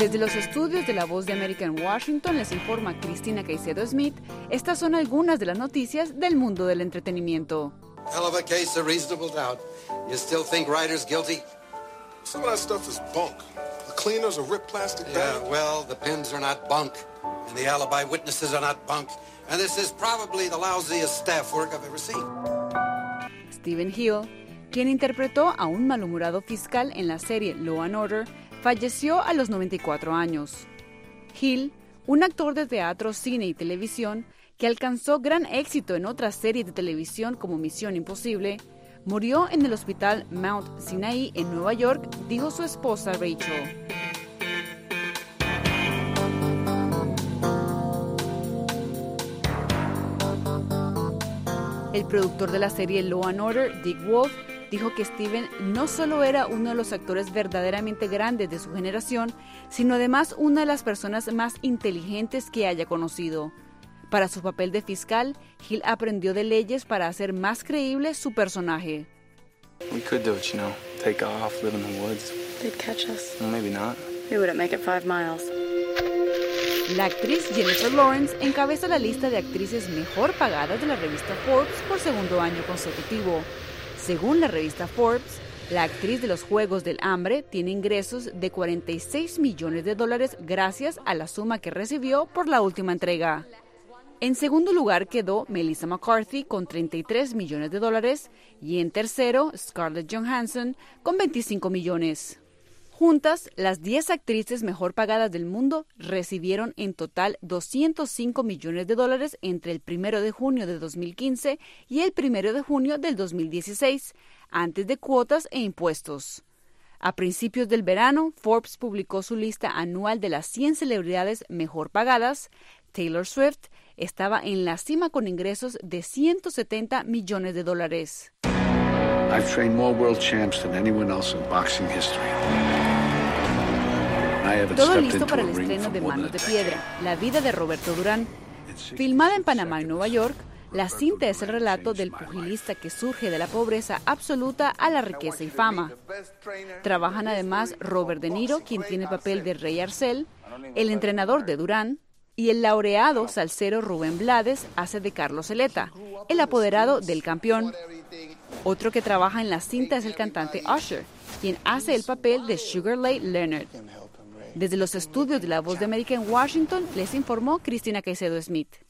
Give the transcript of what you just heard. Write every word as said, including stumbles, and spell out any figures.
Desde los estudios de La Voz de América en Washington les informa Cristina Caicedo Smith. Estas son algunas de las noticias del mundo del entretenimiento. Hell of a case of reasonable doubt. You still think Ryder's guilty? Some of that stuff is bunk. The cleaners are ripped plastic Yeah, bags. well, the pins are not bunk, and the alibi witnesses are not bunk, and this is probably the lousiest staff work I've ever seen. Stephen Hill, quien interpretó a un malhumorado fiscal en la serie Law and Order, falleció a los noventa y cuatro años. Hill, un actor de teatro, cine y televisión que alcanzó gran éxito en otras series de televisión como Misión Imposible, murió en el hospital Mount Sinai en Nueva York, dijo su esposa Rachel. El productor de la serie Law and Order, Dick Wolf, dijo que Steven no solo era uno de los actores verdaderamente grandes de su generación, sino además una de las personas más inteligentes que haya conocido. Para su papel de fiscal, Hill aprendió de leyes para hacer más creíble su personaje. We could do it, you know, take off, live in the woods. They'd catch us. Well, maybe not. We wouldn't make it five miles. La actriz Jennifer Lawrence encabeza la lista de actrices mejor pagadas de la revista Forbes por segundo año consecutivo. Según la revista Forbes, la actriz de los Juegos del Hambre tiene ingresos de cuarenta y seis millones de dólares gracias a la suma que recibió por la última entrega. En segundo lugar quedó Melissa McCarthy con treinta y tres millones de dólares y en tercero Scarlett Johansson con veinticinco millones. Juntas, las diez actrices mejor pagadas del mundo recibieron en total doscientos cinco millones de dólares entre el primero de junio de dos mil quince y el primero de junio del dos mil dieciséis, antes de cuotas e impuestos. A principios del verano, Forbes publicó su lista anual de las cien celebridades mejor pagadas. Taylor Swift estaba en la cima con ingresos de ciento setenta millones de dólares. I've trained more world champs than anyone else in boxing history. Todo listo para el estreno de Manos de Piedra, la vida de Roberto Durán. Filmada en Panamá y Nueva York, la cinta es el relato del pugilista que surge de la pobreza absoluta a la riqueza y fama. Trabajan además Robert De Niro, quien tiene el papel de Rey Arcel, el entrenador de Durán, y el laureado salsero Rubén Blades hace de Carlos Zeleta, el apoderado del campeón. Otro que trabaja en la cinta es el cantante Usher, quien hace el papel de Sugar Ray Leonard. Desde los estudios de La Voz de América en Washington, les informó Cristina Caicedo Smith.